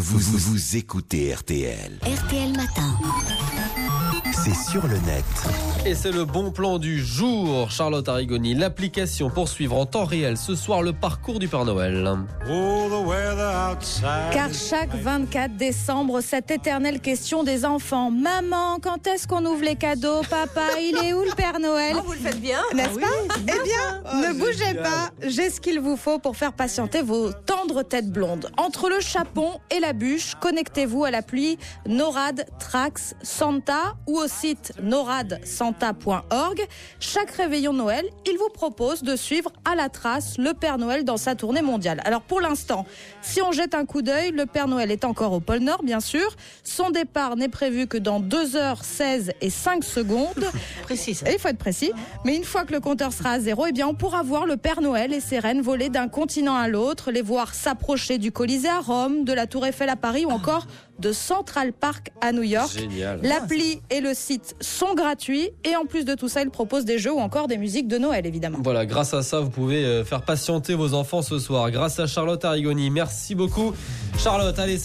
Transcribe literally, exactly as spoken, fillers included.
vous, vous, vous écoutez R T L. R T L Matin. C'est sur le net. Et c'est le bon plan du jour. Charlotte Arrigoni, l'application pour suivre en temps réel ce soir le parcours du Père Noël. Car chaque vingt-quatre décembre, cette éternelle question des enfants. Maman, quand est-ce qu'on ouvre les cadeaux? Papa, il est où le Père Noël? Oh, vous le faites bien. N'est-ce Ah pas? oui, Eh bien, Ah, ne bougez génial. pas. J'ai ce qu'il vous faut pour faire patienter vos tendres têtes blondes. Entre le chapon et la bûche, connectez-vous à l'appli NORAD Trax Santa ou au site norad santa point org. Chaque réveillon de Noël, il vous propose de suivre à la trace le Père Noël dans sa tournée mondiale. Alors pour l'instant, si on jette un coup d'œil, le Père Noël est encore au pôle Nord, bien sûr. Son départ n'est prévu que dans deux heures seize et cinq secondes. Précis. Et il faut être précis. Mais une fois que le compteur sera à zéro, eh bien, on pourra voir le Père Noël et ses reines voler d'un continent à l'autre, les voir s'approcher du Colisée à Rome, de la Tour Eiffel à Paris ou encore de Central Park à New York. Génial. L'appli et le site sont gratuits et en plus de tout ça, ils proposent des jeux ou encore des musiques de Noël, évidemment. Voilà, grâce à ça, vous pouvez faire patienter vos enfants ce soir. Grâce à Charlotte Arrigoni. Merci beaucoup, Charlotte. Allez.